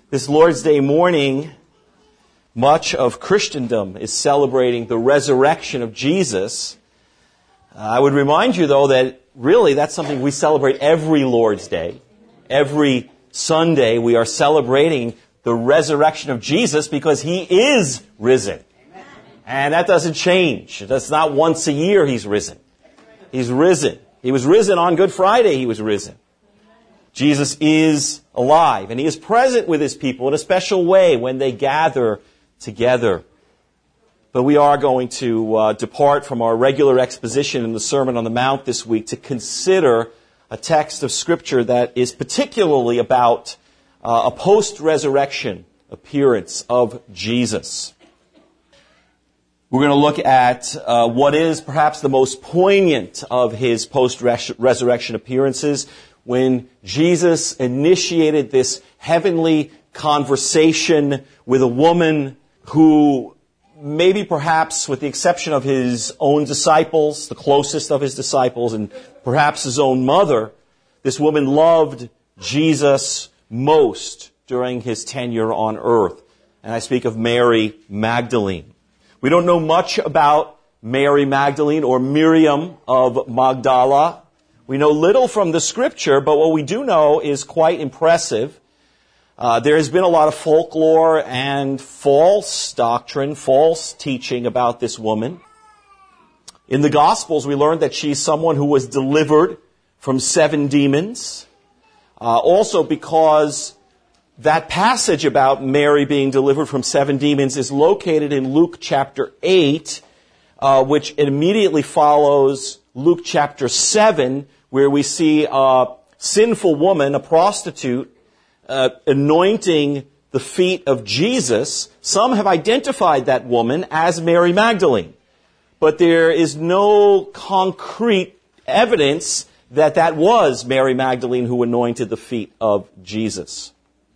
This Lord's Day morning, much of Christendom is celebrating the resurrection of Jesus. I would remind you, though, that really that's something we celebrate every Lord's Day. Every Sunday we are celebrating the resurrection of Jesus because He is risen. And that doesn't change. That's not once a year He's risen. He's risen. He was risen on Good Friday, He was risen. Jesus is alive, and He is present with His people in a special way when they gather together. But we are going to depart from our regular exposition in the Sermon on the Mount this week to consider a text of Scripture that is particularly about a post-resurrection appearance of Jesus. We're going to look at what is perhaps the most poignant of His post-resurrection appearances, when Jesus initiated this heavenly conversation with a woman who, maybe perhaps with the exception of His own disciples, the closest of His disciples, and perhaps His own mother, this woman loved Jesus most during His tenure on earth. And I speak of Mary Magdalene. We don't know much about Mary Magdalene or Miriam of Magdala. We know little from the Scripture, but what we do know is quite impressive. There has been a lot of folklore and false doctrine, false teaching about this woman. In the Gospels, we learned that she's someone who was delivered from 7 demons. Also because that passage about Mary being delivered from 7 demons is located in Luke chapter 8, which immediately follows Luke chapter 7, where we see a sinful woman, a prostitute, anointing the feet of Jesus. Some have identified that woman as Mary Magdalene, but there is no concrete evidence that that was Mary Magdalene who anointed the feet of Jesus.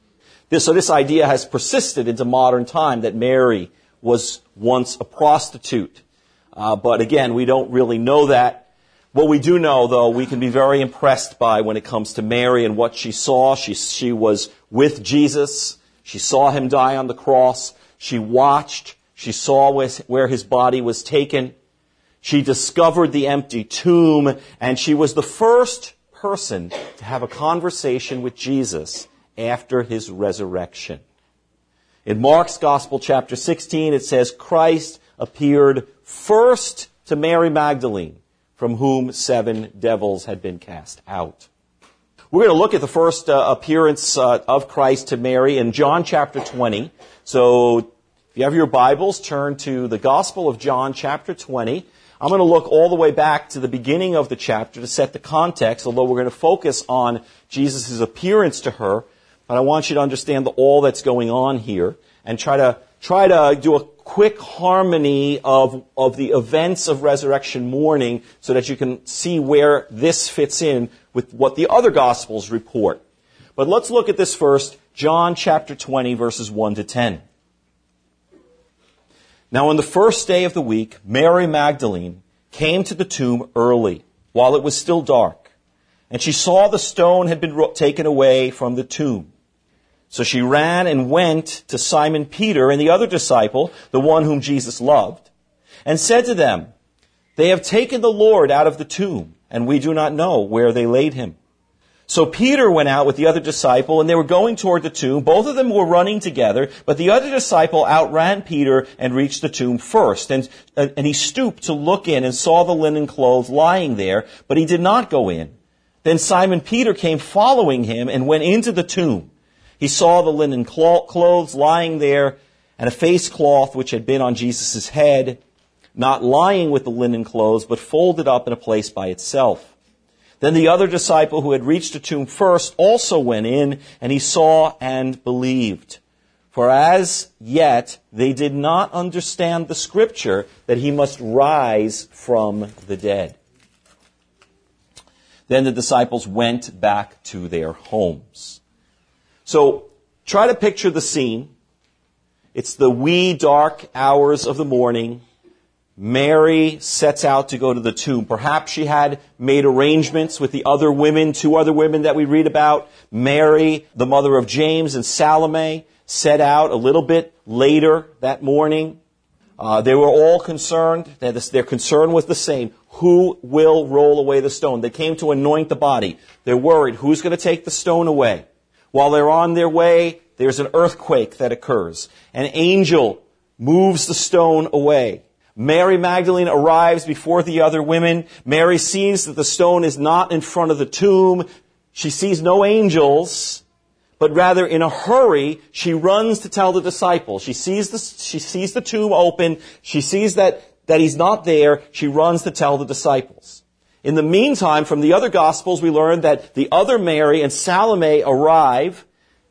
So this idea has persisted into modern time that Mary was once a prostitute. But again, we don't really know that. What we do know, though, we can be very impressed by when it comes to Mary and what she saw. She was with Jesus. She saw Him die on the cross. She watched. She saw where His body was taken. She discovered the empty tomb, and she was the first person to have a conversation with Jesus after His resurrection. In Mark's Gospel, chapter 16, it says, Christ appeared first to Mary Magdalene, from whom 7 devils had been cast out. We're going to look at the first appearance of Christ to Mary in John chapter 20. So if you have your Bibles, turn to the Gospel of John chapter 20. I'm going to look all the way back to the beginning of the chapter to set the context, although we're going to focus on Jesus' appearance to her. But I want you to understand all that's going on here and try to do a quick harmony of the events of resurrection morning so that you can see where this fits in with what the other Gospels report. But let's look at this first, John chapter 20, verses 1 to 10. Now on the first day of the week, Mary Magdalene came to the tomb early, while it was still dark, and she saw the stone had been taken away from the tomb. So she ran and went to Simon Peter and the other disciple, the one whom Jesus loved, and said to them, They have taken the Lord out of the tomb, and we do not know where they laid Him. So Peter went out with the other disciple, and they were going toward the tomb. Both of them were running together, but the other disciple outran Peter and reached the tomb first. And he stooped to look in and saw the linen clothes lying there, but he did not go in. Then Simon Peter came following him and went into the tomb. He saw the linen clothes lying there, and a face cloth which had been on Jesus' head, not lying with the linen clothes, but folded up in a place by itself. Then the other disciple who had reached the tomb first also went in, and he saw and believed. For as yet they did not understand the Scripture that He must rise from the dead. Then the disciples went back to their homes. So try to picture the scene. It's the wee dark hours of the morning. Mary sets out to go to the tomb. Perhaps she had made arrangements with the other women, 2 other women that we read about. Mary, the mother of James, and Salome set out a little bit later that morning. They were all concerned. Their concern was the same. Who will roll away the stone? They came to anoint the body. They're worried. Who's going to take the stone away? While they're on their way, there's an earthquake that occurs. An angel moves the stone away. Mary Magdalene arrives before the other women. Mary sees that the stone is not in front of the tomb. She sees no angels, but rather in a hurry, she runs to tell the disciples. She sees the tomb open. She sees that he's not there. She runs to tell the disciples. In the meantime, from the other Gospels, we learn that the other Mary and Salome arrive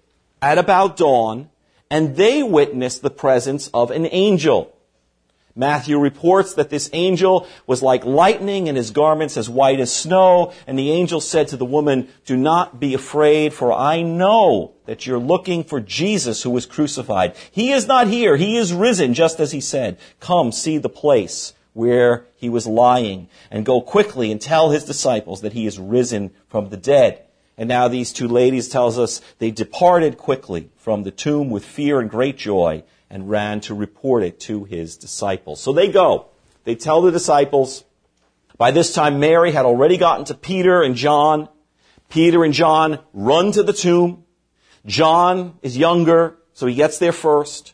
at about dawn, and they witness the presence of an angel. Matthew reports that this angel was like lightning and his garments as white as snow. And the angel said to the woman, "Do not be afraid, for I know that you're looking for Jesus who was crucified. He is not here. He is risen, just as he said. Come, see the place where he was lying, and go quickly and tell his disciples that he is risen from the dead." And now these 2 ladies tells us they departed quickly from the tomb with fear and great joy, and ran to report it to his disciples. So they go. They tell the disciples. By this time, Mary had already gotten to Peter and John. Peter and John run to the tomb. John is younger, so he gets there first.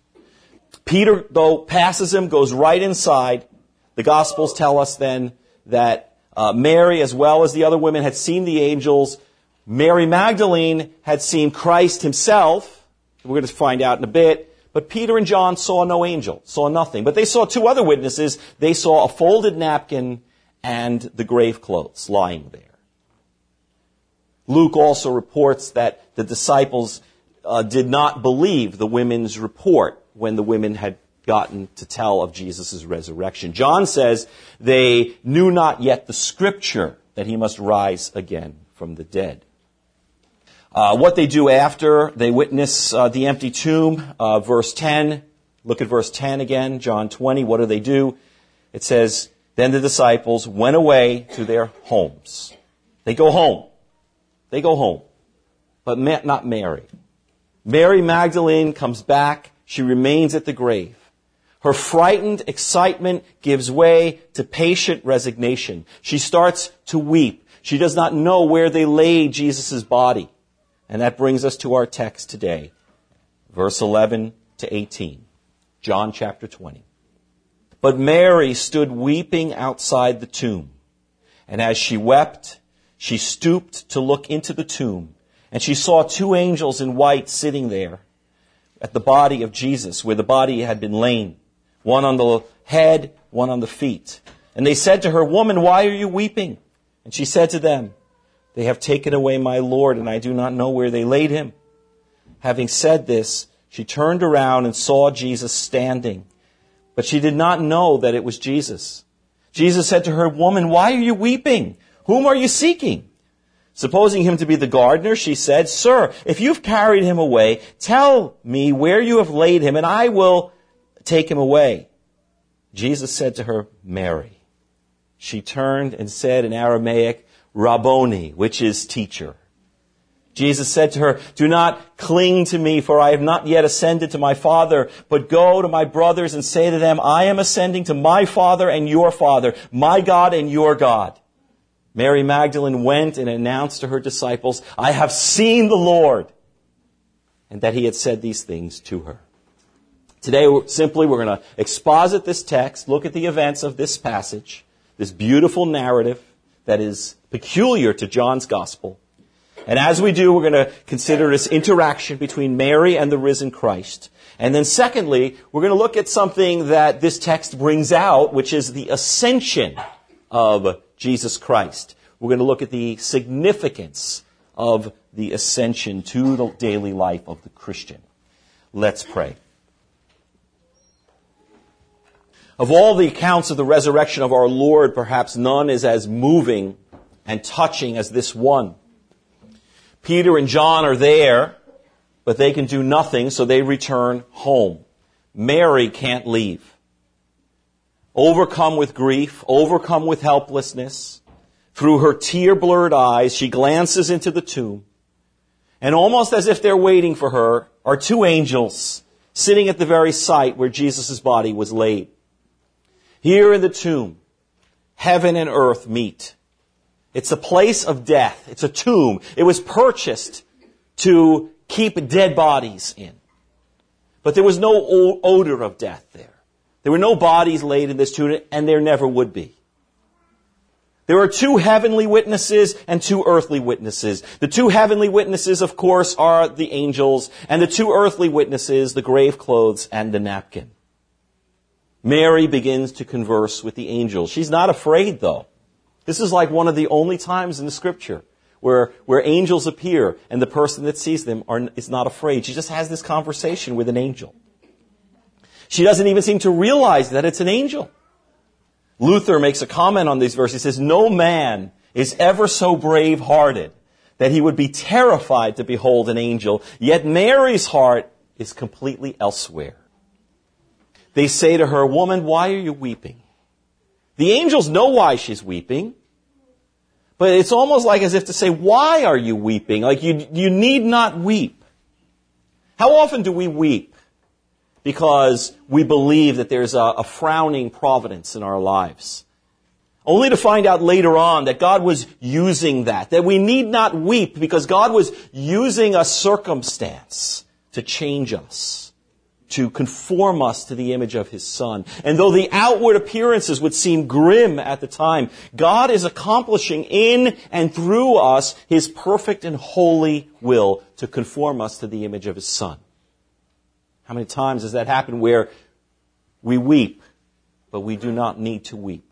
Peter, though, passes him, goes right inside. The Gospels tell us then that Mary, as well as the other women, had seen the angels. Mary Magdalene had seen Christ himself. We're going to find out in a bit. But Peter and John saw no angel, saw nothing. But they saw 2 other witnesses. They saw a folded napkin and the grave clothes lying there. Luke also reports that the disciples did not believe the women's report when the women had gotten to tell of Jesus' resurrection. John says they knew not yet the scripture that he must rise again from the dead. What they do after they witness the empty tomb, verse 10. Look at verse 10 again, John 20. What do? It says, "Then the disciples went away to their homes." They go home. They go home. But not Mary. Mary Magdalene comes back. She remains at the grave. Her frightened excitement gives way to patient resignation. She starts to weep. She does not know where they laid Jesus' body. And that brings us to our text today, verse 11 to 18, John chapter 20. "But Mary stood weeping outside the tomb. And as she wept, she stooped to look into the tomb. And she saw 2 angels in white sitting there at the body of Jesus, where the body had been lain, one on the head, one on the feet. And they said to her, 'Woman, why are you weeping?' And she said to them, 'They have taken away my Lord, and I do not know where they laid him.' Having said this, she turned around and saw Jesus standing, but she did not know that it was Jesus. Jesus said to her, 'Woman, why are you weeping? Whom are you seeking?' Supposing him to be the gardener, she said, 'Sir, if you've carried him away, tell me where you have laid him, and I will take him away.' Jesus said to her, 'Mary.' She turned and said in Aramaic, 'Rabboni,' which is teacher. Jesus said to her, 'Do not cling to me, for I have not yet ascended to my Father, but go to my brothers and say to them, I am ascending to my Father and your Father, my God and your God.' Mary Magdalene went and announced to her disciples, 'I have seen the Lord,' and that he had said these things to her." Today, we're going to exposit this text, look at the events of this passage, this beautiful narrative that is peculiar to John's Gospel. And as we do, we're going to consider this interaction between Mary and the risen Christ. And then secondly, we're going to look at something that this text brings out, which is the ascension of Jesus Christ. We're going to look at the significance of the ascension to the daily life of the Christian. Let's pray. Of all the accounts of the resurrection of our Lord, perhaps none is as moving and touching as this one. Peter and John are there, but they can do nothing, so they return home. Mary can't leave. overcome with grief, overcome with helplessness. Through her tear-blurred eyes, she glances into the tomb. And almost as if they're waiting for her are two angels sitting at the very site where Jesus' body was laid. Here in the tomb, heaven and earth meet. It's a place of death. It's a tomb. It was purchased to keep dead bodies in. But there was no odor of death there. There were no bodies laid in this tomb, and there never would be. There are two heavenly witnesses and two earthly witnesses. The two heavenly witnesses, of course, are the angels, and the two earthly witnesses, the grave clothes and the napkin. Mary begins to converse with the angels. She's not afraid, though. This is like one of the only times in the Scripture where angels appear and the person that sees them is not afraid. She just has this conversation with an angel. She doesn't even seem to realize that it's an angel. Luther makes a comment on these verses. He says, no man is ever so brave-hearted that he would be terrified to behold an angel, yet Mary's heart is completely elsewhere. They say to her, woman, why are you weeping? The angels know why she's weeping, but it's almost like as if to say, why are you weeping? Like you need not weep. How often do we weep? Because we believe that there's a frowning providence in our lives. Only to find out later on that God was using that we need not weep because God was using a circumstance to change us, to conform us to the image of His Son. And though the outward appearances would seem grim at the time, God is accomplishing in and through us His perfect and holy will to conform us to the image of His Son. How many times has that happened where we weep, but we do not need to weep?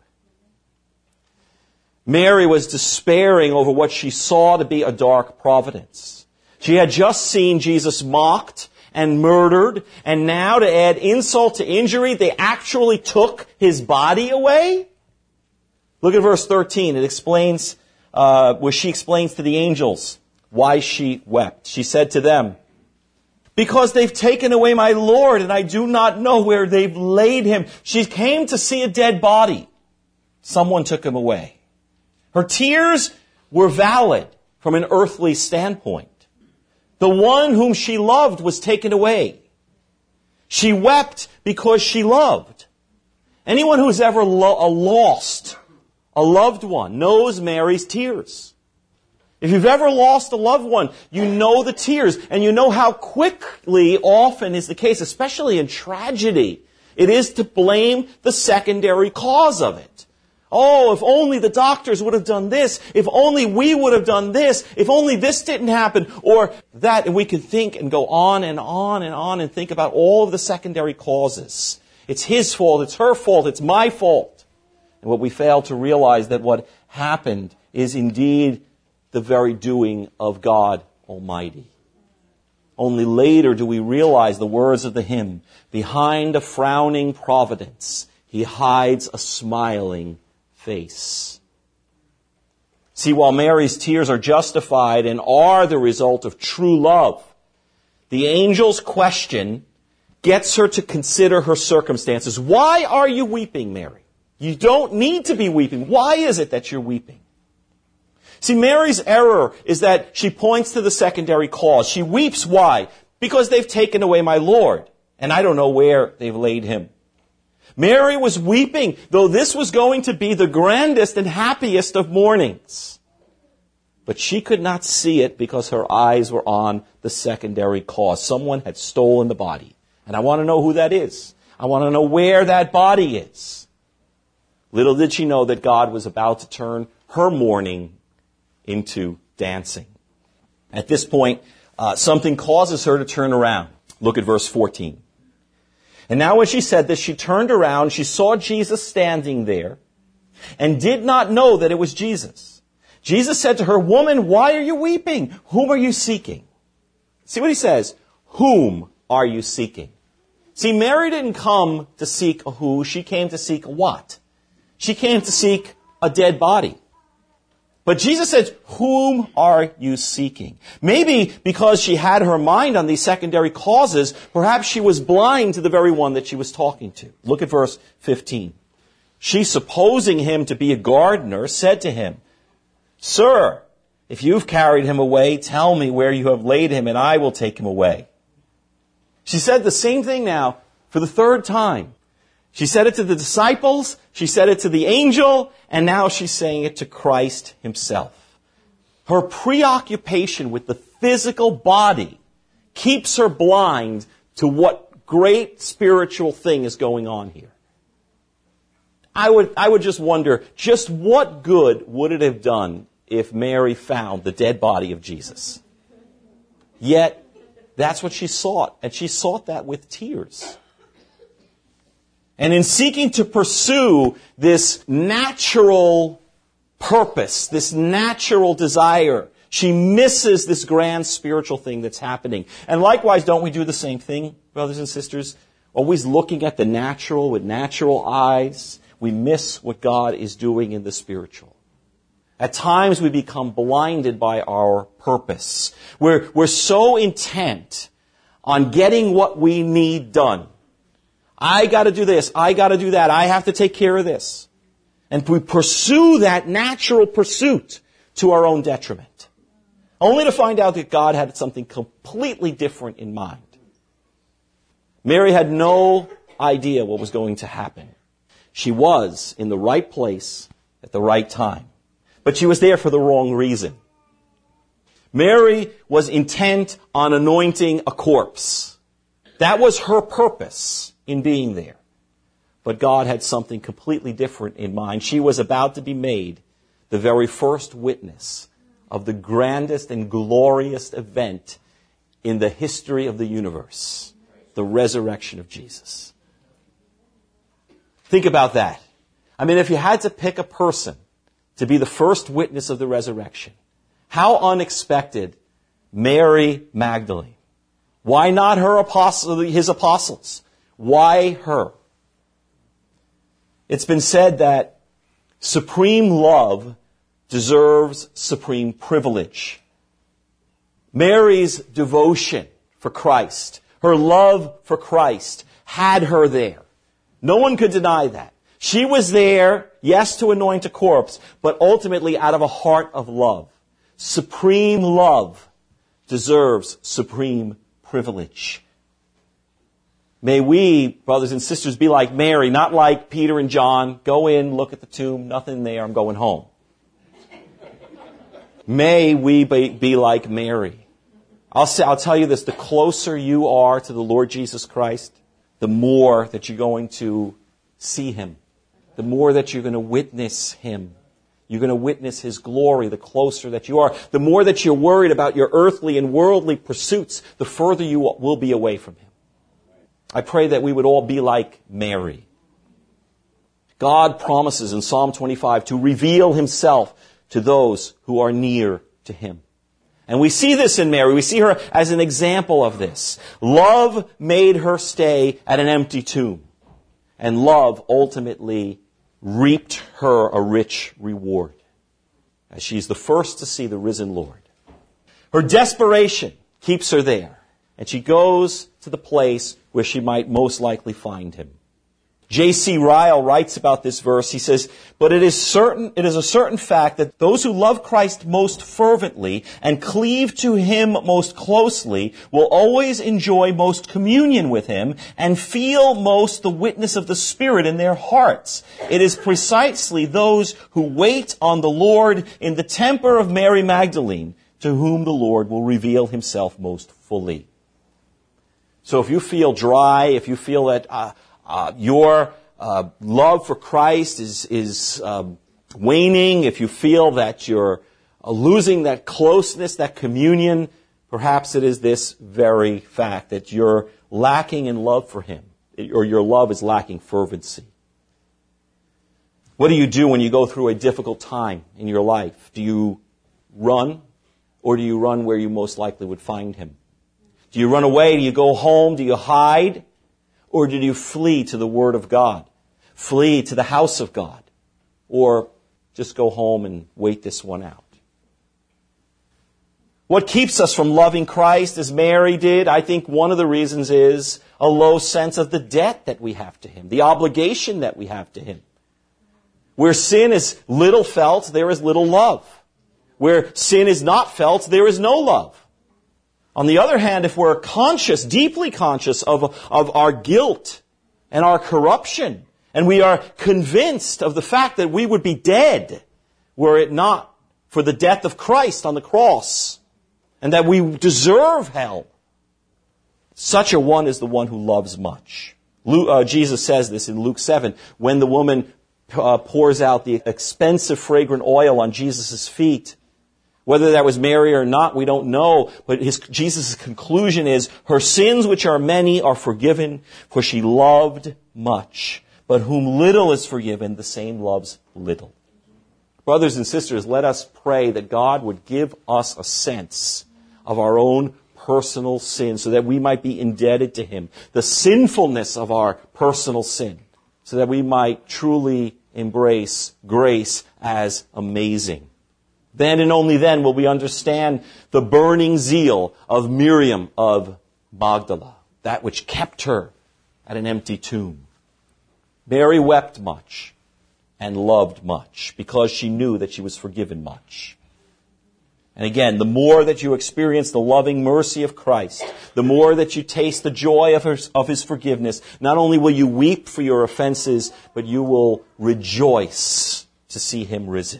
Mary was despairing over what she saw to be a dark providence. She had just seen Jesus mocked and murdered, and now to add insult to injury, they actually took His body away? Look at verse 13. It explains, where she explains to the angels why she wept. She said to them, because they've taken away my Lord, and I do not know where they've laid Him. She came to see a dead body. Someone took Him away. Her tears were valid from an earthly standpoint. The one whom she loved was taken away. She wept because she loved. Anyone who's ever lost a loved one knows Mary's tears. If you've ever lost a loved one, you know the tears, and you know how quickly often is the case, especially in tragedy, it is to blame the secondary cause of it. Oh, if only the doctors would have done this, if only we would have done this, if only this didn't happen, or that, and we could think and go on and on and on and think about all of the secondary causes. It's his fault, it's her fault, it's my fault. And what we fail to realize that what happened is indeed the very doing of God Almighty. Only later do we realize the words of the hymn, behind a frowning providence, He hides a smiling face. See, while Mary's tears are justified and are the result of true love, the angel's question gets her to consider her circumstances. Why are you weeping, Mary? You don't need to be weeping. Why is it that you're weeping? See, Mary's error is that she points to the secondary cause. She weeps. Why? Because they've taken away my Lord, and I don't know where they've laid Him. Mary was weeping, though this was going to be the grandest and happiest of mornings. But she could not see it because her eyes were on the secondary cause. Someone had stolen the body. And I want to know who that is. I want to know where that body is. Little did she know that God was about to turn her mourning into dancing. At this point, something causes her to turn around. Look at verse 14. And now when she said this, she turned around, she saw Jesus standing there, and did not know that it was Jesus. Jesus said to her, woman, why are you weeping? Whom are you seeking? See what He says? Whom are you seeking? See, Mary didn't come to seek a who, she came to seek a what? She came to seek a dead body. But Jesus says, whom are you seeking? Maybe because she had her mind on these secondary causes, perhaps she was blind to the very one that she was talking to. Look at verse 15. She, supposing him to be a gardener, said to him, Sir, if you've carried him away, tell me where you have laid him, and I will take him away. She said the same thing now for the third time. She said it to the disciples, she said it to the angel, and now she's saying it to Christ himself. Her preoccupation with the physical body keeps her blind to what great spiritual thing is going on here. I would just wonder, just what good would it have done if Mary found the dead body of Jesus? Yet, that's what she sought, and she sought that with tears. And in seeking to pursue this natural purpose, this natural desire, she misses this grand spiritual thing that's happening. And likewise, don't we do the same thing, brothers and sisters? Always looking at the natural with natural eyes, we miss what God is doing in the spiritual. At times we become blinded by our purpose. We're so intent on getting what we need done. I got to do this, I got to do that, I have to take care of this. And we pursue that natural pursuit to our own detriment. Only to find out that God had something completely different in mind. Mary had no idea what was going to happen. She was in the right place at the right time. But she was there for the wrong reason. Mary was intent on anointing a corpse. That was her purpose in being there. But God had something completely different in mind. She was about to be made the very first witness of the grandest and glorious event in the history of the universe, the resurrection of Jesus. Think about that. I mean, if you had to pick a person to be the first witness of the resurrection, how unexpected Mary Magdalene. Why not his apostles? Why her? It's been said that supreme love deserves supreme privilege. Mary's devotion for Christ, her love for Christ, had her there. No one could deny that. She was there, yes, to anoint a corpse, but ultimately out of a heart of love. Supreme love deserves supreme privilege. May we, brothers and sisters, be like Mary, not like Peter and John. Go in, look at the tomb, nothing there, I'm going home. May we be like Mary. I'll tell you this, the closer you are to the Lord Jesus Christ, the more that you're going to see Him. The more that you're going to witness Him. You're going to witness His glory the closer that you are. The more that you're worried about your earthly and worldly pursuits, the further you will be away from Him. I pray that we would all be like Mary. God promises in Psalm 25 to reveal Himself to those who are near to Him. And we see this in Mary. We see her as an example of this. Love made her stay at an empty tomb. And love ultimately reaped her a rich reward, as she's the first to see the risen Lord. Her desperation keeps her there, and she goes to the place where she might most likely find Him. J.C. Ryle writes about this verse. He says, "But it is a certain fact that those who love Christ most fervently and cleave to Him most closely will always enjoy most communion with Him and feel most the witness of the Spirit in their hearts. It is precisely those who wait on the Lord in the temper of Mary Magdalene to whom the Lord will reveal Himself most fully." So if you feel dry, if you feel that your love for Christ is waning, if you feel that you're losing that closeness, that communion, perhaps it is this very fact that you're lacking in love for Him, or your love is lacking fervency. What do you do when you go through a difficult time in your life? Do you run, or do you run where you most likely would find Him? Do you run away? Do you go home? Do you hide? Or do you flee to the Word of God? Flee to the house of God? Or just go home and wait this one out? What keeps us from loving Christ as Mary did? I think one of the reasons is a low sense of the debt that we have to Him, the obligation that we have to Him. Where sin is little felt, there is little love. Where sin is not felt, there is no love. On the other hand, if we're conscious, deeply conscious of our guilt and our corruption, and we are convinced of the fact that we would be dead were it not for the death of Christ on the cross, and that we deserve hell, such a one is the one who loves much. Jesus says this in Luke 7, when the woman pours out the expensive fragrant oil on Jesus' feet. Whether that was Mary or not, we don't know. But Jesus' conclusion is, her sins, which are many, are forgiven, for she loved much. But whom little is forgiven, the same loves little. Brothers and sisters, let us pray that God would give us a sense of our own personal sin so that we might be indebted to Him. The sinfulness of our personal sin so that we might truly embrace grace as amazing. Then and only then will we understand the burning zeal of Miriam of Magdala, that which kept her at an empty tomb. Mary wept much and loved much because she knew that she was forgiven much. And again, the more that you experience the loving mercy of Christ, the more that you taste the joy of His forgiveness, not only will you weep for your offenses, but you will rejoice to see Him risen.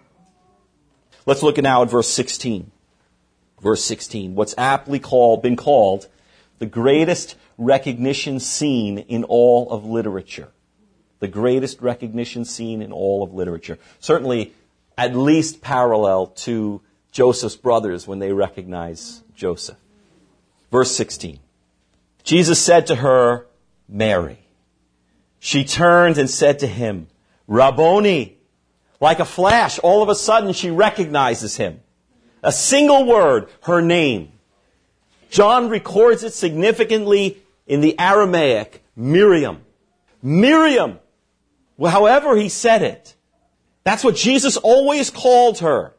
Let's look now at verse 16. Verse 16, what's aptly been called the greatest recognition scene in all of literature. The greatest recognition scene in all of literature. Certainly, at least parallel to Joseph's brothers when they recognize Joseph. Verse 16, Jesus said to her, Mary. She turned and said to Him, Rabboni. Like a flash, all of a sudden she recognizes Him. A single word, her name. John records it significantly in the Aramaic, Miriam. Miriam. Well, however he said it. That's what Jesus always called her.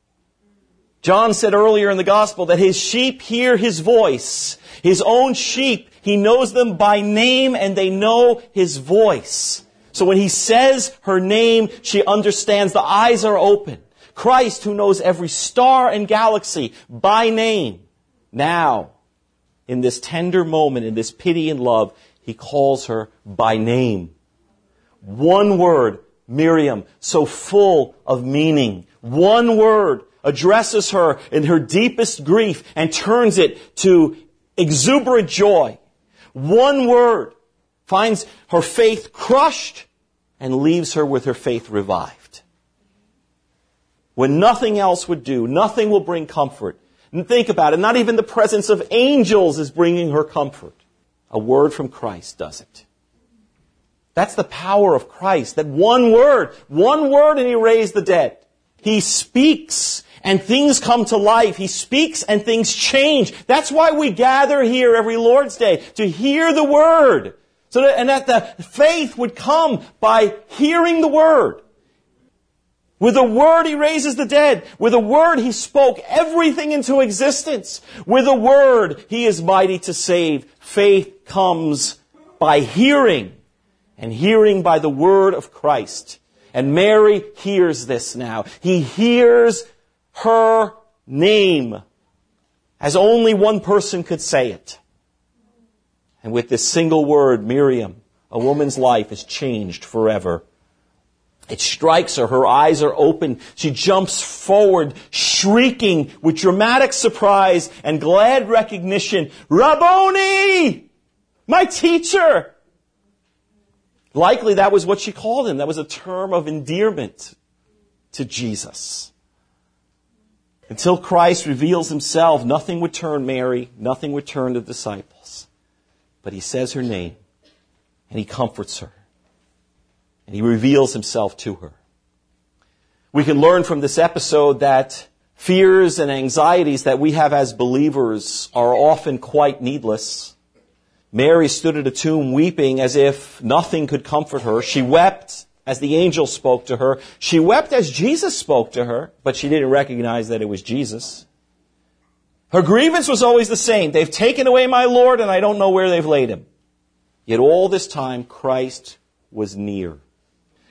John said earlier in the gospel that His sheep hear His voice. His own sheep, He knows them by name and they know His voice. So when He says her name, she understands, the eyes are open. Christ, who knows every star and galaxy by name, now, in this tender moment, in this pity and love, He calls her by name. One word, Miriam, so full of meaning. One word addresses her in her deepest grief and turns it to exuberant joy. One word finds her faith crushed and leaves her with her faith revived. When nothing else would do, nothing will bring comfort. And think about it, not even the presence of angels is bringing her comfort. A word from Christ does it. That's the power of Christ, that one word and He raised the dead. He speaks and things come to life. He speaks and things change. That's why we gather here every Lord's Day, to hear the Word. That the faith would come by hearing the Word. With a word He raises the dead. With a word He spoke everything into existence. With a word He is mighty to save. Faith comes by hearing, and hearing by the word of Christ. And Mary hears this now. He hears her name as only one person could say it. And with this single word, Miriam, a woman's life is changed forever. It strikes her. Her eyes are open. She jumps forward, shrieking with dramatic surprise and glad recognition, Rabboni! My teacher! Likely that was what she called Him. That was a term of endearment to Jesus. Until Christ reveals Himself, nothing would turn Mary, nothing would turn the disciples. But He says her name, and He comforts her, and He reveals Himself to her. We can learn from this episode that fears and anxieties that we have as believers are often quite needless. Mary stood at a tomb weeping as if nothing could comfort her. She wept as the angel spoke to her. She wept as Jesus spoke to her, but she didn't recognize that it was Jesus. Her grievance was always the same. They've taken away my Lord, and I don't know where they've laid Him. Yet all this time, Christ was near.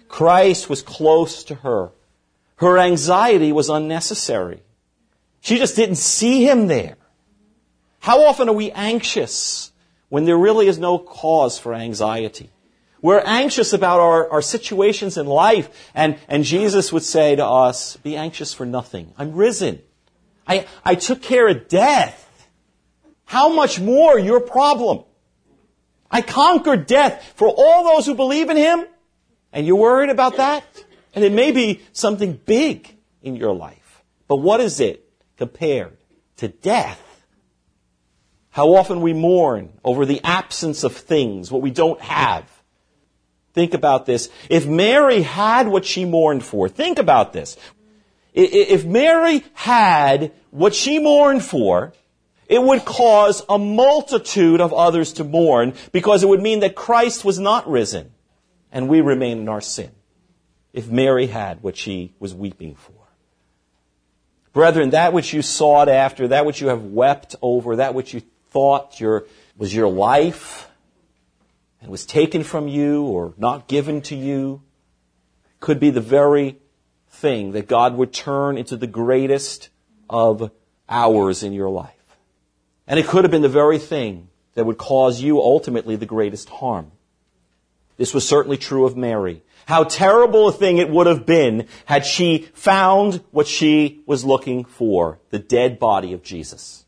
Christ was close to her. Her anxiety was unnecessary. She just didn't see him there. How often are we anxious when there really is no cause for anxiety? We're anxious about our situations in life, and Jesus would say to us, be anxious for nothing. I'm risen. I took care of death. How much more your problem? I conquered death for all those who believe in him, and you're worried about that? And it may be something big in your life. But what is it compared to death? How often we mourn over the absence of things, what we don't have. Think about this. If Mary had what she mourned for, think about this. If Mary had what she mourned for, it would cause a multitude of others to mourn, because it would mean that Christ was not risen and we remain in our sin. If Mary had what she was weeping for. Brethren, that which you sought after, that which you have wept over, that which you thought was your life and was taken from you or not given to you, could be the very thing that God would turn into the greatest of hours in your life. And it could have been the very thing that would cause you ultimately the greatest harm. This was certainly true of Mary. How terrible a thing it would have been had she found what she was looking for, the dead body of Jesus.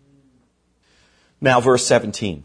Now, verse 17.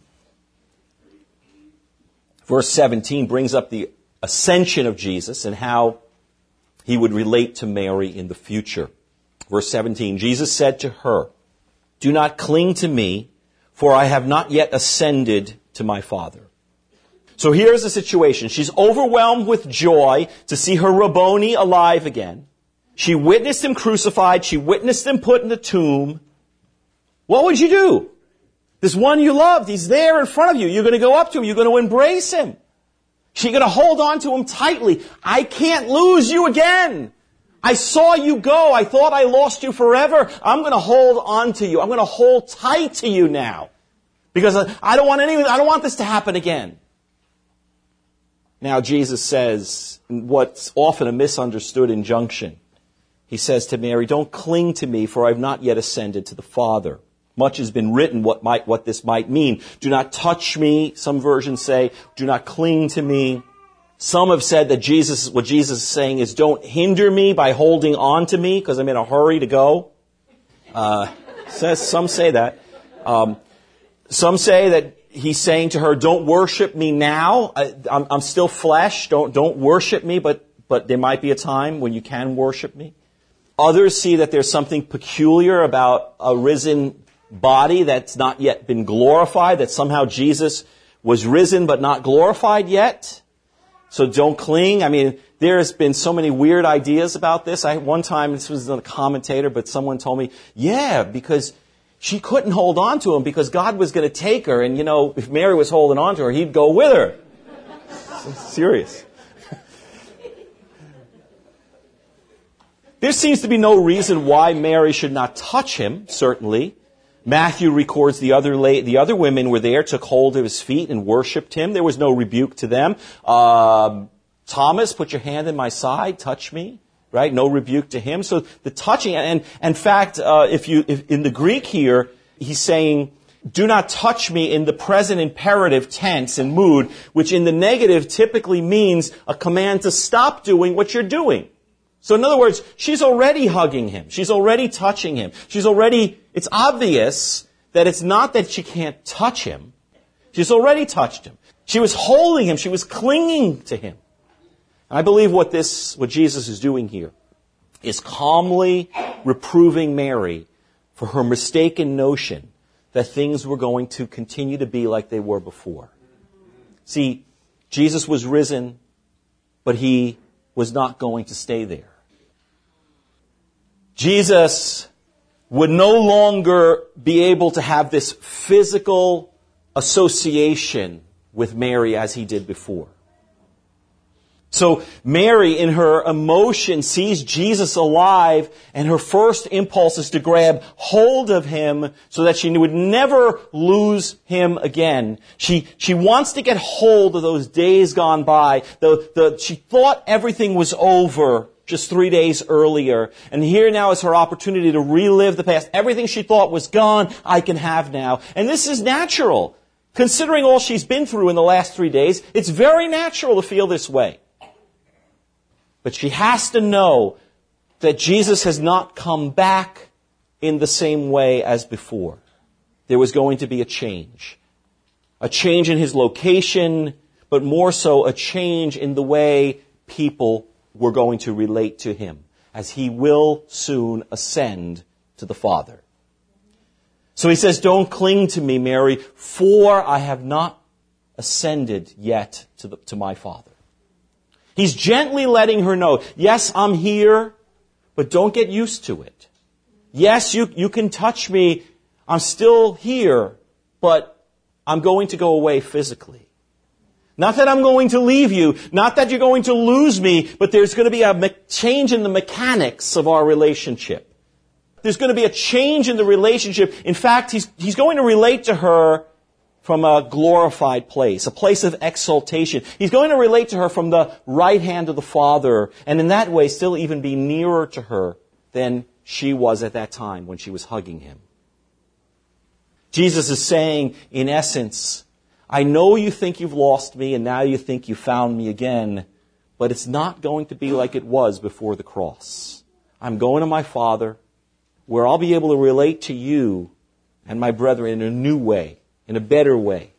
Verse 17 brings up the ascension of Jesus and how he would relate to Mary in the future. Verse 17, Jesus said to her, do not cling to me, for I have not yet ascended to my Father. So here's the situation. She's overwhelmed with joy to see her Rabboni alive again. She witnessed him crucified. She witnessed him put in the tomb. What would you do? This one you loved, he's there in front of you. You're going to go up to him. You're going to embrace him. She's going to hold on to him tightly. I can't lose you again. I saw you go. I thought I lost you forever. I'm going to hold on to you. I'm going to hold tight to you now. Because I don't want this to happen again. Now Jesus says what's often a misunderstood injunction. He says to Mary, don't cling to me, for I've not yet ascended to the Father. Much has been written what this might mean. Do not touch me, some versions say. Do not cling to me. Some have said that what Jesus is saying is, don't hinder me by holding on to me because I'm in a hurry to go. Some say that. Some say that he's saying to her, don't worship me now. I'm still flesh. Don't worship me, but there might be a time when you can worship me. Others see that there's something peculiar about a risen body that's not yet been glorified, that somehow Jesus was risen but not glorified yet. So don't cling. I mean, there's been so many weird ideas about this. One time, this was a commentator, but someone told me, yeah, because she couldn't hold on to him because God was going to take her. And, if Mary was holding on to her, he'd go with her. Serious. There seems to be no reason why Mary should not touch him, certainly. Matthew records the other women were there, took hold of his feet and worshipped him. There was no rebuke to them. Thomas, put your hand in my side, touch me, right? No rebuke to him. So the touching, and in fact, if in the Greek here, he's saying, do not touch me in the present imperative tense and mood, which in the negative typically means a command to stop doing what you're doing. So in other words, she's already hugging him. She's already touching him. It's obvious that it's not that she can't touch him. She's already touched him. She was holding him. She was clinging to him. And I believe what Jesus is doing here is calmly reproving Mary for her mistaken notion that things were going to continue to be like they were before. See, Jesus was risen, but he was not going to stay there. Jesus would no longer be able to have this physical association with Mary as he did before. So Mary, in her emotion, sees Jesus alive, and her first impulse is to grab hold of him so that she would never lose him again. She wants to get hold of those days gone by. She thought everything was over just 3 days earlier. And here now is her opportunity to relive the past. Everything she thought was gone, I can have now. And this is natural. Considering all she's been through in the last 3 days, it's very natural to feel this way. But she has to know that Jesus has not come back in the same way as before. There was going to be a change. A change in his location, but more so a change in the way people were going to relate to him, as he will soon ascend to the Father. So he says, don't cling to me, Mary, for I have not ascended yet to my Father. He's gently letting her know, yes, I'm here, but don't get used to it. Yes, you can touch me. I'm still here, but I'm going to go away physically. Not that I'm going to leave you, not that you're going to lose me, but there's going to be a change in the mechanics of our relationship. There's going to be a change in the relationship. In fact, he's going to relate to her from a glorified place, a place of exaltation. He's going to relate to her from the right hand of the Father, and in that way still even be nearer to her than she was at that time when she was hugging him. Jesus is saying, in essence, I know you think you've lost me, and now you think you found me again, but it's not going to be like it was before the cross. I'm going to my Father, where I'll be able to relate to you and my brethren in a new way, in a better way.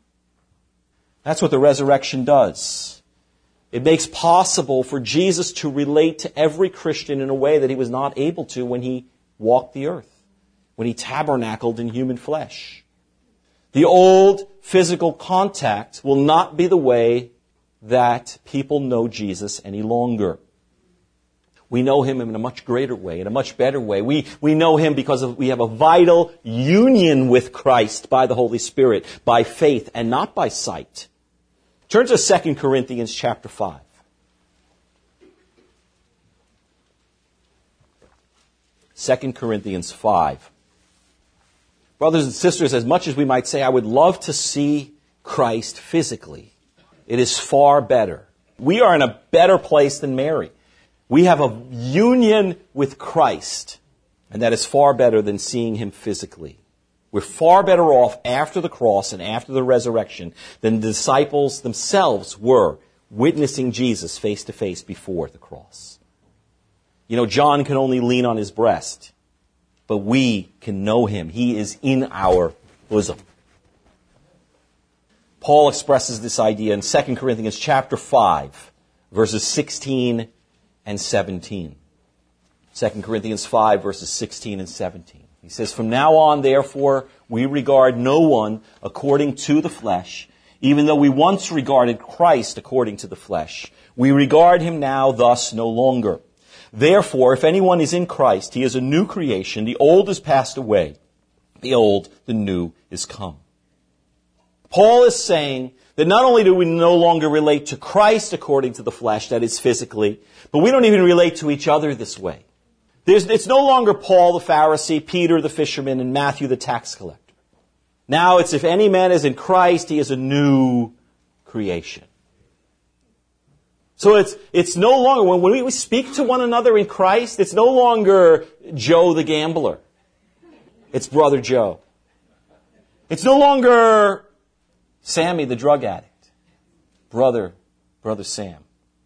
That's what the resurrection does. It makes possible for Jesus to relate to every Christian in a way that he was not able to when he walked the earth, when he tabernacled in human flesh. The old physical contact will not be the way that people know Jesus any longer. We know him in a much greater way, in a much better way. We know him because we have a vital union with Christ by the Holy Spirit, by faith and not by sight. Turn to 2 Corinthians chapter 5. 2 Corinthians 5. Brothers and sisters, as much as we might say, I would love to see Christ physically, it is far better. We are in a better place than Mary. We have a union with Christ, and that is far better than seeing him physically. We're far better off after the cross and after the resurrection than the disciples themselves were witnessing Jesus face to face before the cross. You know, John can only lean on his breast, but we can know him. He is in our bosom. Paul expresses this idea in 2 Corinthians chapter 5, verses 16 and 17. 2 Corinthians 5, verses 16 and 17. He says, from now on, therefore, we regard no one according to the flesh, even though we once regarded Christ according to the flesh. We regard him now thus no longer. Therefore, if anyone is in Christ, he is a new creation. The old is passed away. The new is come. Paul is saying that not only do we no longer relate to Christ according to the flesh, that is physically, but we don't even relate to each other this way. It's no longer Paul the Pharisee, Peter the fisherman, and Matthew the tax collector. Now it's if any man is in Christ, he is a new creation. So it's no longer, when we speak to one another in Christ, it's no longer Joe the gambler. It's Brother Joe. It's no longer Sammy the drug addict. Brother Sam.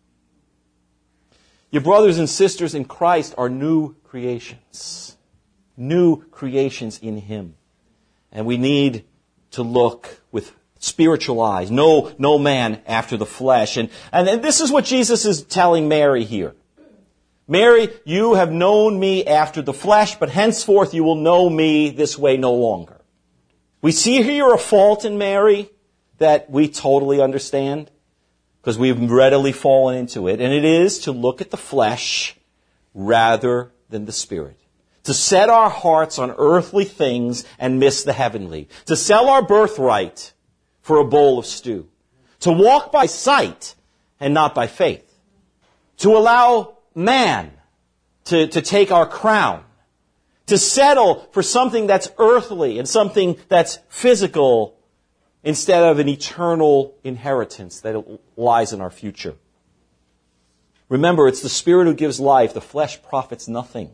Your brothers and sisters in Christ are new creations. New creations in him. And we need to look with spiritual eyes. No man after the flesh. And this is what Jesus is telling Mary here. Mary, you have known me after the flesh, but henceforth you will know me this way no longer. We see here a fault in Mary that we totally understand because we've readily fallen into it. And it is to look at the flesh rather than the spirit. To set our hearts on earthly things and miss the heavenly. To sell our birthright for a bowl of stew. To walk by sight and not by faith. To allow man to take our crown. To settle for something that's earthly and something that's physical instead of an eternal inheritance that lies in our future. Remember, it's the Spirit who gives life. The flesh profits nothing.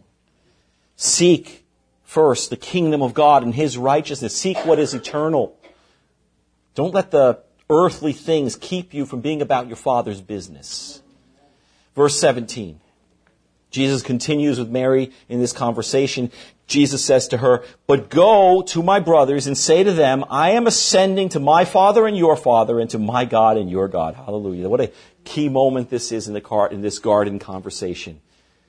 Seek first the kingdom of God and His righteousness. Seek what is eternal. Don't let the earthly things keep you from being about your Father's business. Verse 17. Jesus continues with Mary in this conversation. Jesus says to her, "But go to my brothers and say to them, I am ascending to my Father and your Father and to my God and your God." Hallelujah. What a key moment this is in this garden conversation.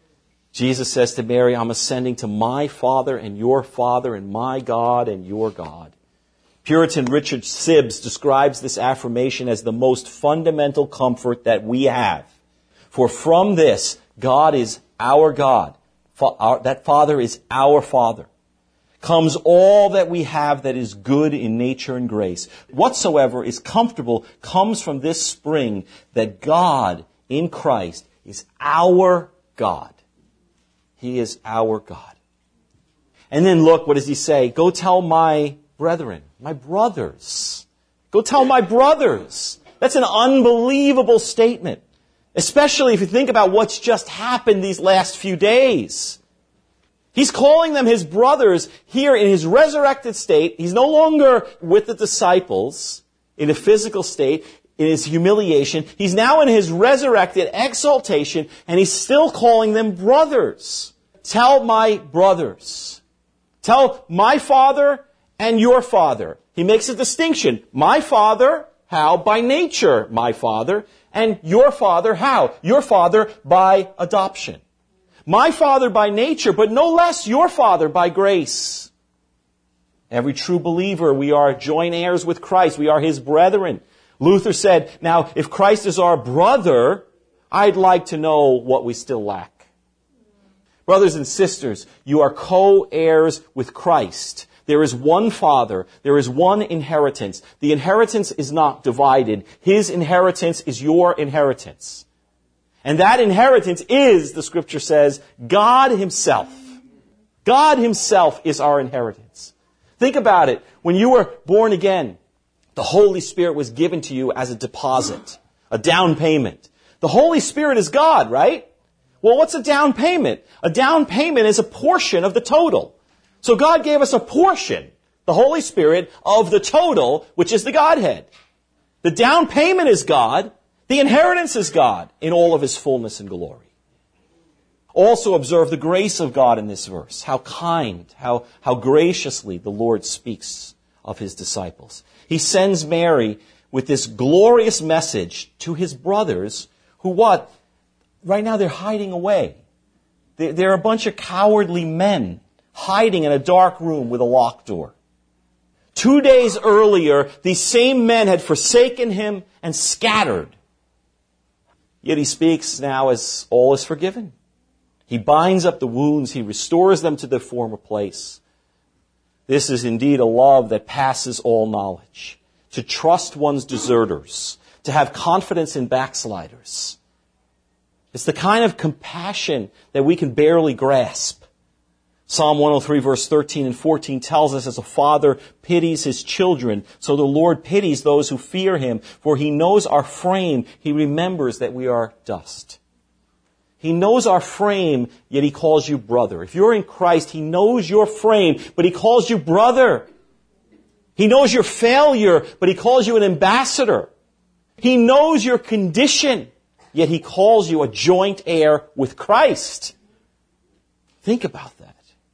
Jesus says to Mary, "I'm ascending to my Father and your Father and my God and your God." Puritan Richard Sibbes describes this affirmation as the most fundamental comfort that we have. For from this, God is our God. That Father is our Father. Comes all that we have that is good in nature and grace. Whatsoever is comfortable comes from this spring that God in Christ is our God. He is our God. And then look, what does he say? Go tell my brethren, my brothers. Go tell my brothers. That's an unbelievable statement. Especially if you think about what's just happened these last few days. He's calling them his brothers here in his resurrected state. He's no longer with the disciples in a physical state, in his humiliation. He's now in his resurrected exaltation, and he's still calling them brothers. Tell my brothers. Tell my Father and your Father. He makes a distinction. My Father, how? By nature, my Father. And your Father, how? Your Father by adoption. My Father by nature, but no less your Father by grace. Every true believer, we are joint heirs with Christ. We are His brethren. Luther said, now, if Christ is our brother, I'd like to know what we still lack. Brothers and sisters, you are co-heirs with Christ. There is one Father. There is one inheritance. The inheritance is not divided. His inheritance is your inheritance. And that inheritance is, the Scripture says, God Himself. God Himself is our inheritance. Think about it. When you were born again, the Holy Spirit was given to you as a deposit, a down payment. The Holy Spirit is God, right? Well, what's a down payment? A down payment is a portion of the total. So God gave us a portion, the Holy Spirit, of the total, which is the Godhead. The down payment is God. The inheritance is God in all of His fullness and glory. Also observe the grace of God in this verse. How kind, how graciously the Lord speaks of His disciples. He sends Mary with this glorious message to His brothers who what? Right now they're hiding away. They're a bunch of cowardly men hiding in a dark room with a locked door. 2 days earlier, these same men had forsaken Him and scattered. Yet He speaks now as all is forgiven. He binds up the wounds. He restores them to their former place. This is indeed a love that passes all knowledge. To trust one's deserters. To have confidence in backsliders. It's the kind of compassion that we can barely grasp. Psalm 103 verse 13 and 14 tells us, as a father pities his children, so the Lord pities those who fear Him, for He knows our frame. He remembers that we are dust. He knows our frame, yet He calls you brother. If you're in Christ, He knows your frame, but He calls you brother. He knows your failure, but He calls you an ambassador. He knows your condition, yet He calls you a joint heir with Christ. Think about that.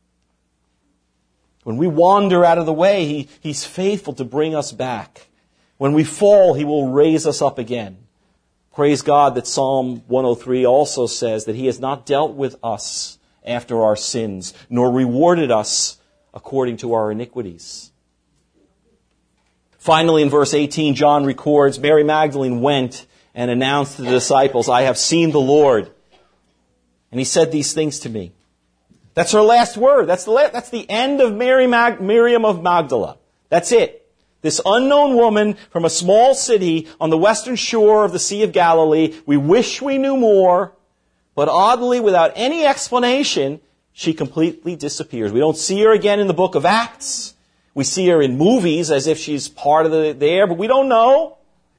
When we wander out of the way, He's faithful to bring us back. When we fall, He will raise us up again. Praise God that Psalm 103 also says that He has not dealt with us after our sins, nor rewarded us according to our iniquities. Finally, in verse 18, John records, Mary Magdalene went and announced to the disciples, I have seen the Lord. And He said these things to me. That's her last word. That's the end of Miriam of Magdala. That's it. This unknown woman from a small city on the western shore of the Sea of Galilee. We wish we knew more, but oddly, without any explanation, she completely disappears. We don't see her again in the book of Acts. We see her in movies as if she's part of there, but we don't know.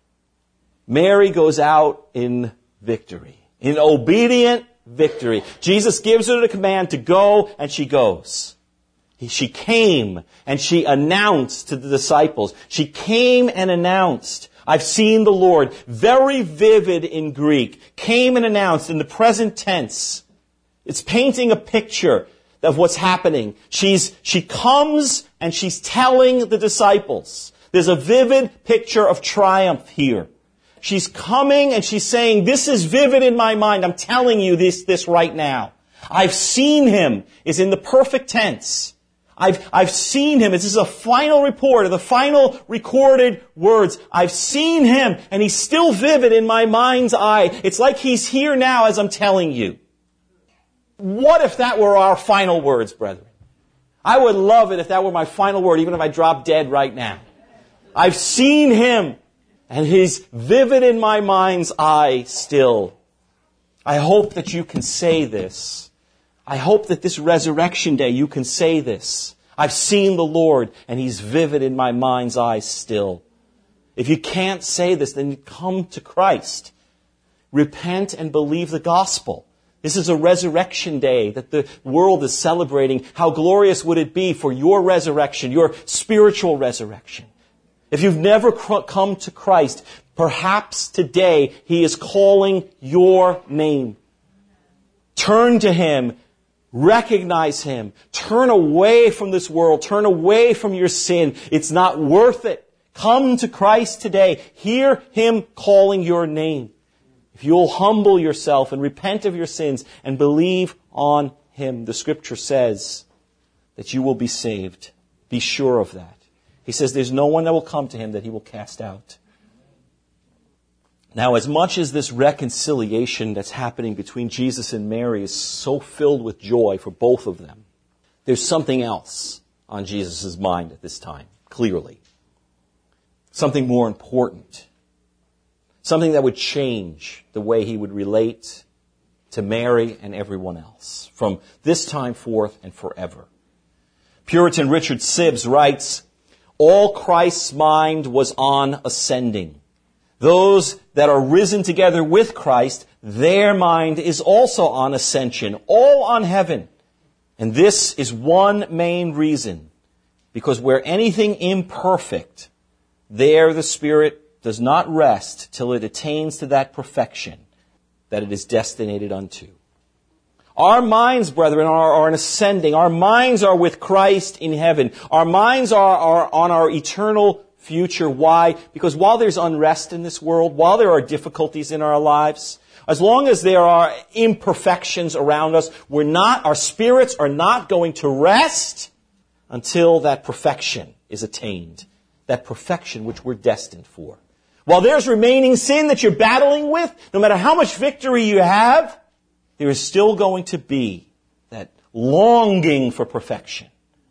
Mary goes out in victory, in obedient victory. Jesus gives her the command to go, and she goes. She came and she announced to the disciples. She came and announced, I've seen the Lord. Very vivid in Greek. Came and announced in the present tense. It's painting a picture of what's happening. She comes and she's telling the disciples. There's a vivid picture of triumph here. She's coming and she's saying, this is vivid in my mind. I'm telling you this right now. I've seen him is in the perfect tense. I've seen him. This is a final report of the final recorded words. I've seen him, and he's still vivid in my mind's eye. It's like he's here now as I'm telling you. What if that were our final words, brethren? I would love it if that were my final word, even if I dropped dead right now. I've seen him, and he's vivid in my mind's eye still. I hope that you can say this. I hope that this resurrection day you can say this. I've seen the Lord, and he's vivid in my mind's eye still. If you can't say this, then come to Christ. Repent and believe the gospel. This is a resurrection day that the world is celebrating. How glorious would it be for your resurrection, your spiritual resurrection? If you've never come to Christ, perhaps today he is calling your name. Turn to him. Recognize him. Turn away from this world. Turn away from your sin. It's not worth it. Come to Christ today. Hear him calling your name. If you'll humble yourself and repent of your sins and believe on him, the scripture says that you will be saved. Be sure of that. He says there's no one that will come to him that he will cast out. Now, as much as this reconciliation that's happening between Jesus and Mary is so filled with joy for both of them, there's something else on Jesus' mind at this time, clearly. Something more important. Something that would change the way he would relate to Mary and everyone else from this time forth and forever. Puritan Richard Sibbes writes, all Christ's mind was on ascending. Those that are risen together with Christ, their mind is also on ascension, all on heaven. And this is one main reason, because where anything imperfect, there the Spirit does not rest till it attains to that perfection that it is destinated unto. Our minds, brethren, are ascending. Our minds are with Christ in heaven. Our minds are on our eternal future. Why? Because while there's unrest in this world, while there are difficulties in our lives, as long as there are imperfections around us, our spirits are not going to rest until that perfection is attained. That perfection which we're destined for. While there's remaining sin that you're battling with, no matter how much victory you have, there is still going to be that longing for perfection.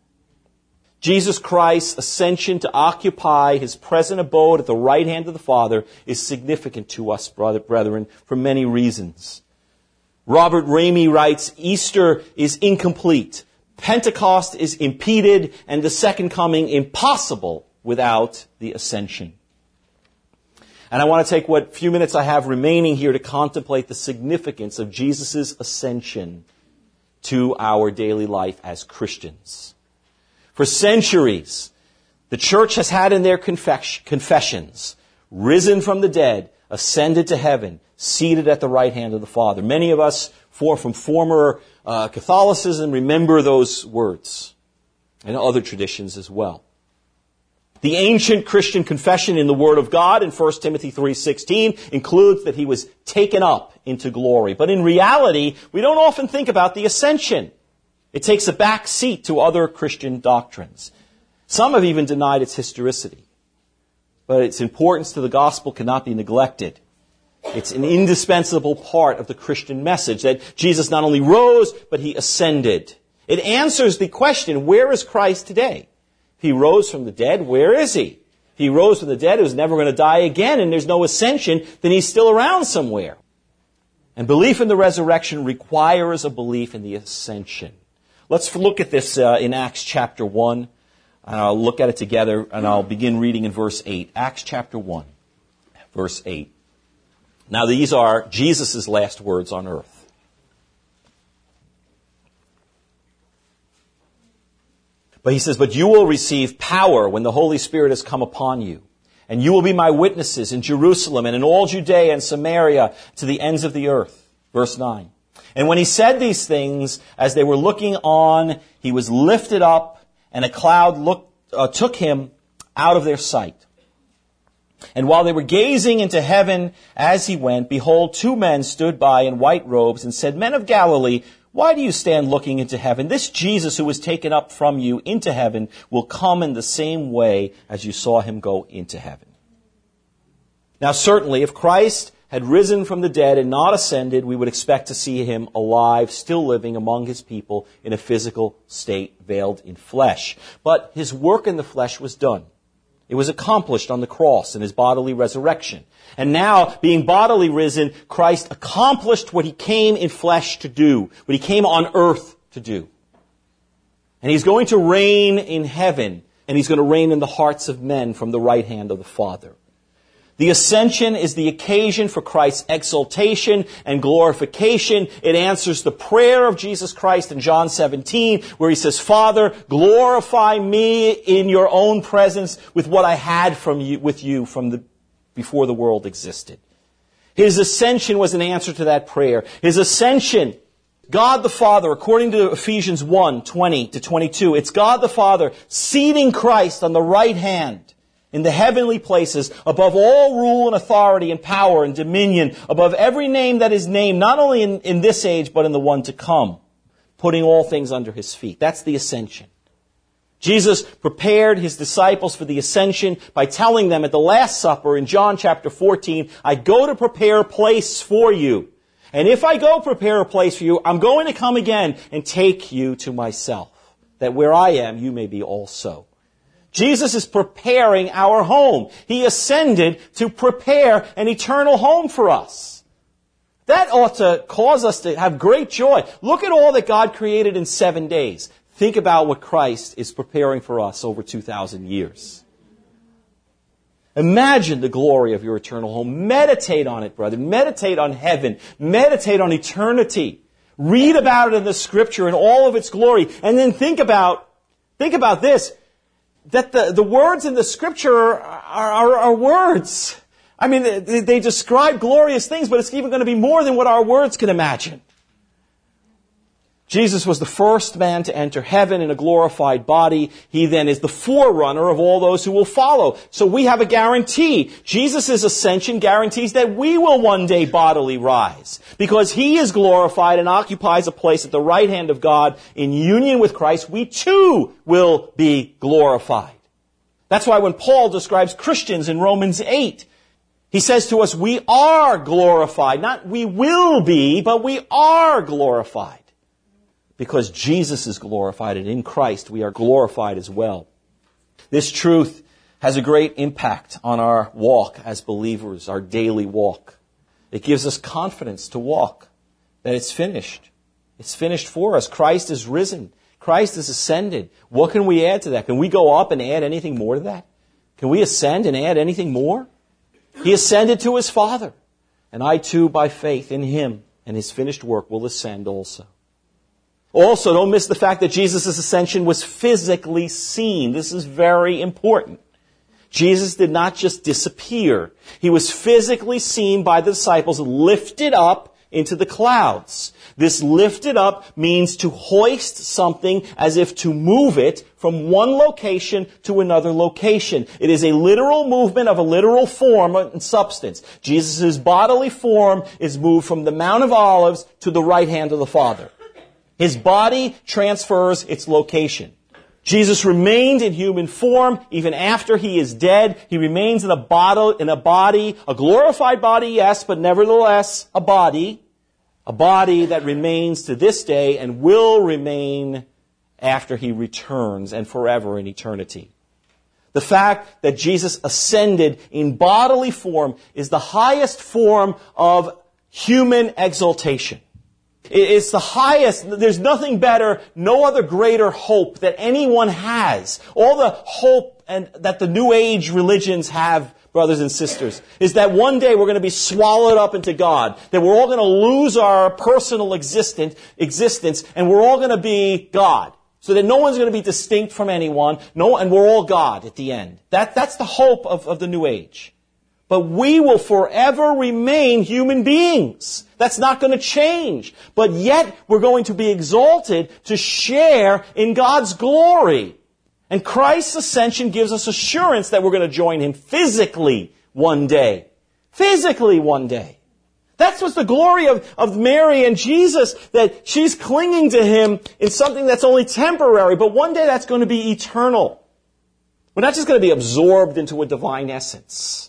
Jesus Christ's ascension to occupy his present abode at the right hand of the Father is significant to us, brethren, for many reasons. Robert Ramey writes, Easter is incomplete, Pentecost is impeded, and the second coming impossible without the ascension. And I want to take what few minutes I have remaining here to contemplate the significance of Jesus' ascension to our daily life as Christians. For centuries, the church has had in their confessions, risen from the dead, ascended to heaven, seated at the right hand of the Father. Many of us from former Catholicism remember those words, and other traditions as well. The ancient Christian confession in the Word of God in 1 Timothy 3:16 includes that he was taken up into glory. But in reality, we don't often think about the ascension. It takes a back seat to other Christian doctrines. Some have even denied its historicity. But its importance to the gospel cannot be neglected. It's an indispensable part of the Christian message that Jesus not only rose, but he ascended. It answers the question, where is Christ today? If he rose from the dead, where is he? If he rose from the dead, who's never going to die again, and there's no ascension, then he's still around somewhere. And belief in the resurrection requires a belief in the ascension. Let's look at this in Acts chapter 1. And I'll look at it together, and I'll begin reading in verse 8. Acts chapter 1, verse 8. Now these are Jesus' last words on earth. But he says, "But you will receive power when the Holy Spirit has come upon you. And you will be my witnesses in Jerusalem and in all Judea and Samaria to the ends of the earth." Verse 9. "And when he said these things, as they were looking on, he was lifted up, and a cloud took him out of their sight. And while they were gazing into heaven as he went, behold, two men stood by in white robes and said, 'Men of Galilee, why do you stand looking into heaven? This Jesus who was taken up from you into heaven will come in the same way as you saw him go into heaven.'" Now certainly, if Christ had risen from the dead and not ascended, we would expect to see him alive, still living among his people in a physical state, veiled in flesh. But his work in the flesh was done. It was accomplished on the cross in his bodily resurrection. And now, being bodily risen, Christ accomplished what he came in flesh to do, what he came on earth to do. And he's going to reign in heaven, and he's going to reign in the hearts of men from the right hand of the Father. The ascension is the occasion for Christ's exaltation and glorification. It answers the prayer of Jesus Christ in John 17, where he says, "Father, glorify me in your own presence with what I had with you from before the world existed." His ascension was an answer to that prayer. His ascension, God the Father, according to Ephesians 1, 20 to 22, it's God the Father seating Christ on the right hand in the heavenly places, above all rule and authority and power and dominion, above every name that is named, not only in this age, but in the one to come, putting all things under his feet. That's the ascension. Jesus prepared his disciples for the ascension by telling them at the Last Supper in John chapter 14, "I go to prepare a place for you. And if I go prepare a place for you, I'm going to come again and take you to myself, that where I am, you may be also." Jesus is preparing our home. He ascended to prepare an eternal home for us. That ought to cause us to have great joy. Look at all that God created in 7 days. Think about what Christ is preparing for us over 2,000 years. Imagine the glory of your eternal home. Meditate on it, brother. Meditate on heaven. Meditate on eternity. Read about it in the Scripture in all of its glory. And then think about this. That the words in the Scripture are words. I mean, they describe glorious things, but it's even going to be more than what our words can imagine. Jesus was the first man to enter heaven in a glorified body. He then is the forerunner of all those who will follow. So we have a guarantee. Jesus' ascension guarantees that we will one day bodily rise. Because he is glorified and occupies a place at the right hand of God in union with Christ, we too will be glorified. That's why when Paul describes Christians in Romans 8, he says to us, we are glorified. Not we will be, but we are glorified. Because Jesus is glorified, and in Christ we are glorified as well. This truth has a great impact on our walk as believers, our daily walk. It gives us confidence to walk, that it's finished. It's finished for us. Christ is risen. Christ is ascended. What can we add to that? Can we go up and add anything more to that? Can we ascend and add anything more? He ascended to his Father, and I too, by faith in him and his finished work, will ascend also. Also, don't miss the fact that Jesus' ascension was physically seen. This is very important. Jesus did not just disappear. He was physically seen by the disciples, lifted up into the clouds. This lifted up means to hoist something as if to move it from one location to another location. It is a literal movement of a literal form and substance. Jesus' bodily form is moved from the Mount of Olives to the right hand of the Father. His body transfers its location. Jesus remained in human form even after he is dead. He remains in a body, a glorified body, yes, but nevertheless a body that remains to this day and will remain after he returns and forever in eternity. The fact that Jesus ascended in bodily form is the highest form of human exaltation. It's the highest. There's nothing better, no other greater hope that anyone has. All the hope that the New Age religions have, brothers and sisters, is that one day we're going to be swallowed up into God, that we're all going to lose our personal existence, and we're all going to be God. So that no one's going to be distinct from anyone, and we're all God at the end. That's the hope of the New Age. But we will forever remain human beings. That's not going to change. But yet, we're going to be exalted to share in God's glory. And Christ's ascension gives us assurance that we're going to join Him physically one day. Physically one day. That's what's the glory of Mary and Jesus, that she's clinging to Him in something that's only temporary, but one day that's going to be eternal. We're not just going to be absorbed into a divine essence.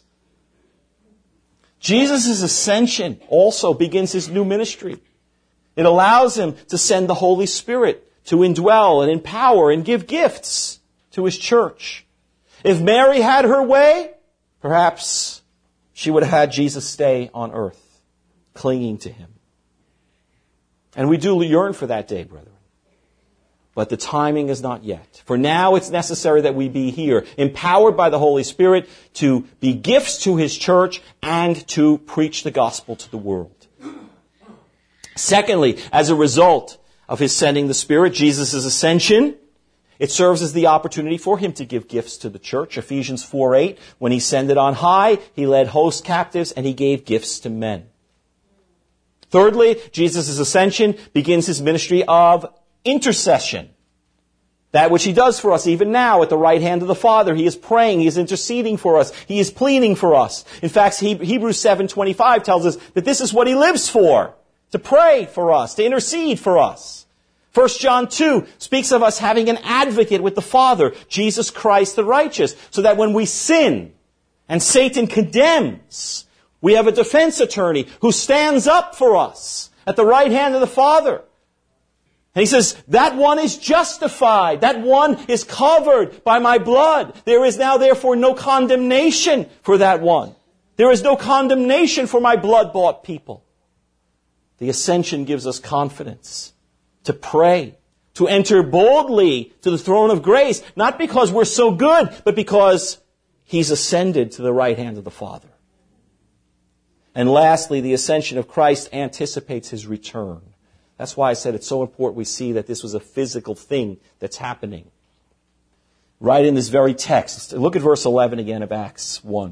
Jesus' ascension also begins His new ministry. It allows Him to send the Holy Spirit to indwell and empower and give gifts to His church. If Mary had her way, perhaps she would have had Jesus stay on earth, clinging to Him. And we do yearn for that day, brethren. But the timing is not yet. For now it's necessary that we be here, empowered by the Holy Spirit to be gifts to His church and to preach the gospel to the world. Secondly, as a result of His sending the Spirit, Jesus' ascension, it serves as the opportunity for Him to give gifts to the church. Ephesians 4:8, when He ascended on high, He led hosts captives and He gave gifts to men. Thirdly, Jesus' ascension begins His ministry of intercession. That which He does for us even now at the right hand of the Father. He is praying. He is interceding for us. He is pleading for us. In fact, Hebrews 7:25 tells us that this is what He lives for. To pray for us. To intercede for us. 1 John 2 speaks of us having an advocate with the Father, Jesus Christ the righteous. So that when we sin and Satan condemns, we have a defense attorney who stands up for us at the right hand of the Father. And He says, that one is justified. That one is covered by my blood. There is now therefore no condemnation for that one. There is no condemnation for my blood-bought people. The ascension gives us confidence to pray, to enter boldly to the throne of grace, not because we're so good, but because He's ascended to the right hand of the Father. And lastly, the ascension of Christ anticipates His return. That's why I said it's so important we see that this was a physical thing that's happening. Right in this very text. Look at verse 11 again of Acts 1.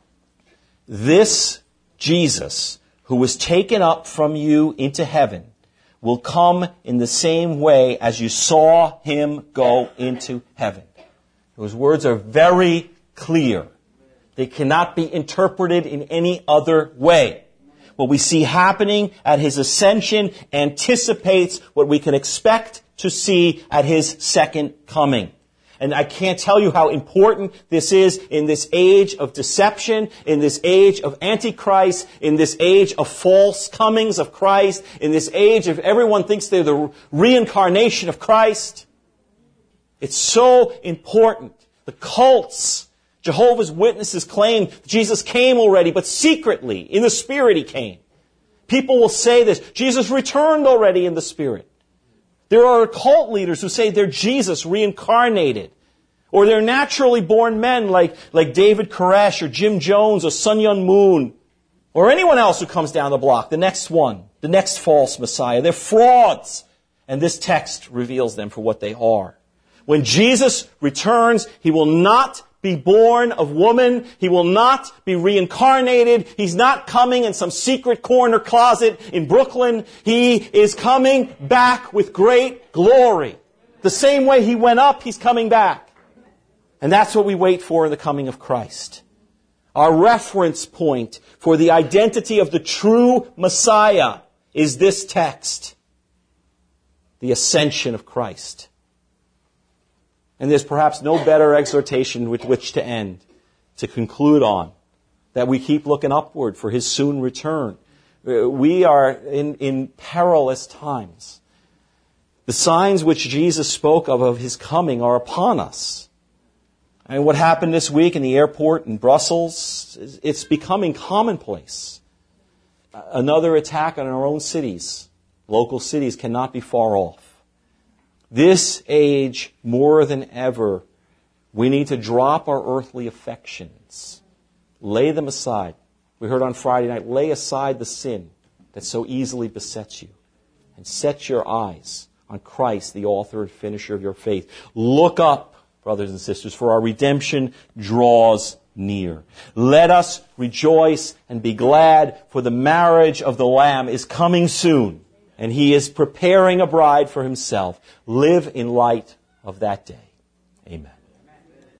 This Jesus, who was taken up from you into heaven, will come in the same way as you saw Him go into heaven. Those words are very clear. They cannot be interpreted in any other way. What we see happening at His ascension anticipates what we can expect to see at His second coming. And I can't tell you how important this is in this age of deception, in this age of Antichrist, in this age of false comings of Christ, in this age of everyone thinks they're the reincarnation of Christ. It's so important. The cults, Jehovah's Witnesses claim Jesus came already, but secretly, in the Spirit He came. People will say this, Jesus returned already in the Spirit. There are cult leaders who say they're Jesus reincarnated. Or they're naturally born men like David Koresh or Jim Jones or Sun Yun Moon. Or anyone else who comes down the block, the next one, the next false Messiah. They're frauds. And this text reveals them for what they are. When Jesus returns, He will not be born of woman. He will not be reincarnated. He's not coming in some secret corner closet in Brooklyn. He is coming back with great glory. The same way He went up, He's coming back. And that's what we wait for in the coming of Christ. Our reference point for the identity of the true Messiah is this text. The ascension of Christ. And there's perhaps no better exhortation with which to end, to conclude on, that we keep looking upward for His soon return. We are in perilous times. The signs which Jesus spoke of His coming are upon us. And what happened this week in the airport in Brussels, it's becoming commonplace. Another attack on our own cities, local cities, cannot be far off. This age, more than ever, we need to drop our earthly affections. Lay them aside. We heard on Friday night, lay aside the sin that so easily besets you. And set your eyes on Christ, the author and finisher of your faith. Look up, brothers and sisters, for our redemption draws near. Let us rejoice and be glad, for the marriage of the Lamb is coming soon, and He is preparing a bride for Himself. Live in light of that day. Amen.